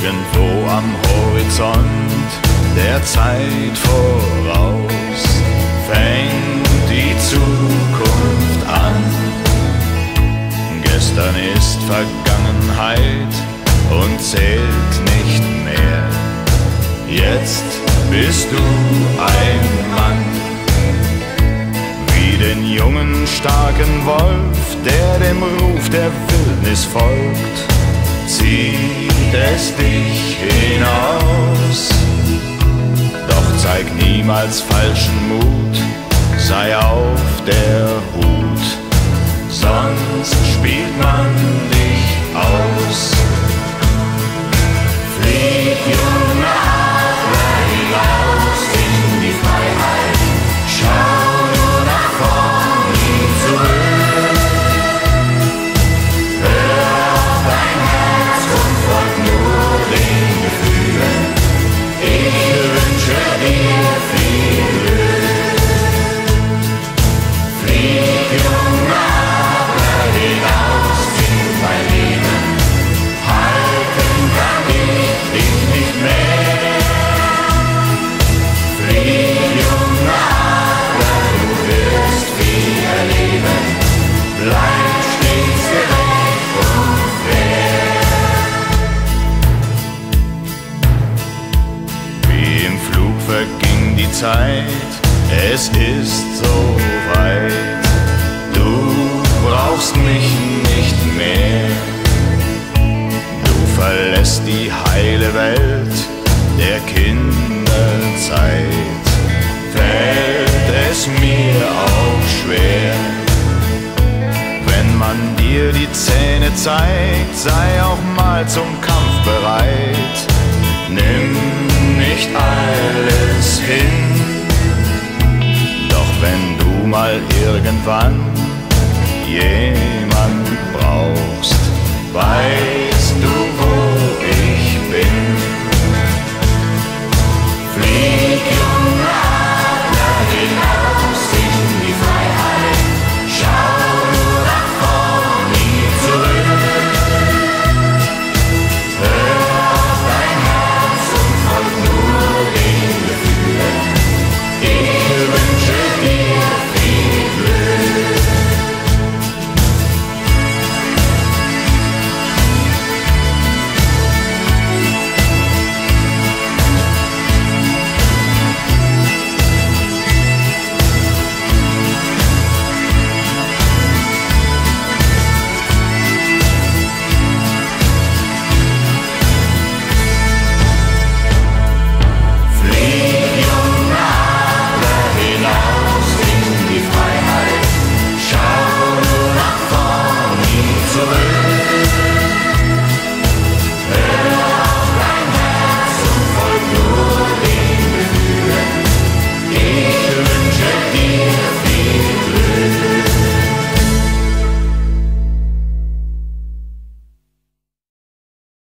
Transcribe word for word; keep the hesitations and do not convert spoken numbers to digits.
irgendwo am Horizont der Zeit voraus fängt die Zukunft an. Gestern ist Vergangenheit und zählt nicht mehr. Jetzt bist du ein Mann, wie den jungen, starken Wolf, der dem Ruf der Wildnis folgt, zieht es dich hinaus. Doch zeig niemals falschen Mut, sei auf der Hut, sonst spielt man dich aus. Flieg, junger Adler, hinaus in die Freiheit, schau nur nach vorn, nie zurück. Hör auf dein Herz und folg nur den Gefühlen. Ich wünsche dir viel Glück. Flieg, junger Adler, hinaus in dein Leben. Halten kann ich dich nicht mehr. Flieg, junger Adler, du wirst viel erleben. Bleib stets gerecht und fair. Wie im Flug verging die Zeit, es ist so weit. Du brauchst mich nicht mehr. Du verlässt die heile Welt der Kinderzeit. Fällt es mir auch schwer, wenn man dir die Zähne zeigt, sei auch mal zum Kampf bereit. Nimm nicht alles hin, doch wenn du mal irgendwann jemand brauchst, weißt du, wo ich bin. Flieg, junger Adler, hinaus in die Freiheit, schau nur nach vorn, nie zurück. Hör auf dein Herz und folg nur den Gefühlen. Ich wünsche dir viel Glück. Flieg, junger Adler, hinaus in die Freiheit, schau nur nach vorn, nie zurück.